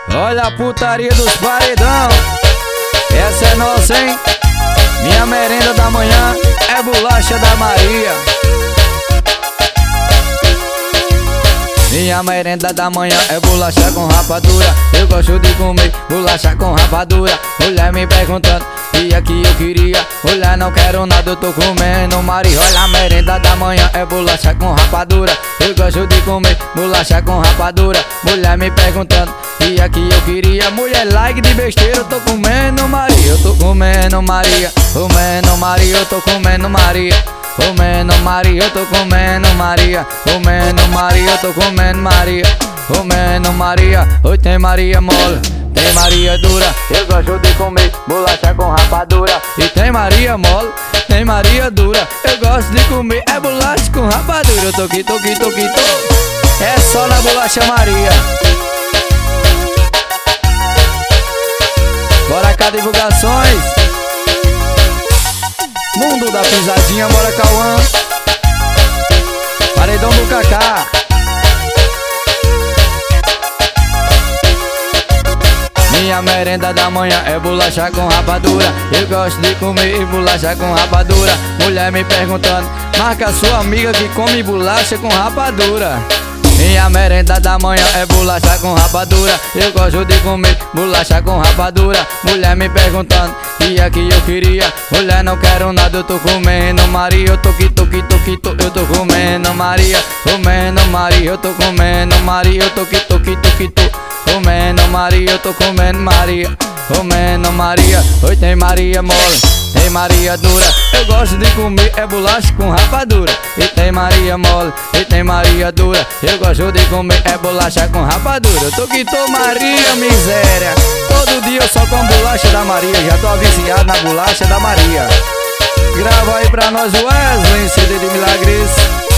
Olha a putaria dos paredão. Essa é nossa, hein? Minha merenda da manhã é bolacha da Maria. Minha merenda da manhã é bolacha com rapadura. Eu gosto de comer bolacha com rapadura. Mulher me perguntando e aqui eu queria. Mulher, não quero nada, eu tô comendo Maria. Olha a merenda da manhã é bolacha com rapadura. Eu gosto de comer bolacha com rapadura. Mulher me perguntando e aqui eu queria. Mulher, like de besteira, eu tô comendo Maria. Eu tô comendo Maria, comendo Maria, eu tô comendo Maria. Comendo Maria, eu tô comendo Maria. Comendo Maria, eu tô comendo Maria. Comendo Maria, hoje tem Maria mole, tem Maria dura. Eu gosto de comer bolacha com rapadura. E tem Maria mole, tem Maria dura. Eu gosto de comer é bolacha com rapadura. Eu tô aqui, tô aqui, tô aqui, tô. É só na bolacha Maria. Bora cá, divulgações. Mundo da pisadinha, bora Cauã. Paredão do Kaká. Minha merenda da manhã é bolacha com rapadura. Eu gosto de comer bolacha com rapadura. Mulher me perguntando, marca sua amiga que come bolacha com rapadura. Minha merenda da manhã é bolacha com rapadura. Eu gosto de comer bolacha com rapadura. Mulher me perguntando e aqui eu queria. Mulher, não quero nada, eu tô comendo Maria. Eu tô aqui, tô aqui, tô aqui, tô. Eu tô comendo Maria. Comendo Maria, eu tô comendo Maria. Eu tô aqui, tô aqui, tô aqui, tô. Comendo Maria, eu tô comendo Maria. Comendo Maria, hoje tem Maria mole, tem Maria dura. Eu gosto de comer é bolacha com rapadura. E tem Maria mole, e tem Maria dura. Eu gosto de comer é bolacha com rapadura. Eu tô que tô Maria, miséria. Todo dia eu só como bolacha da Maria. Já tô viciado na bolacha da Maria. Grava aí pra nós Wesley, CD de Milagres.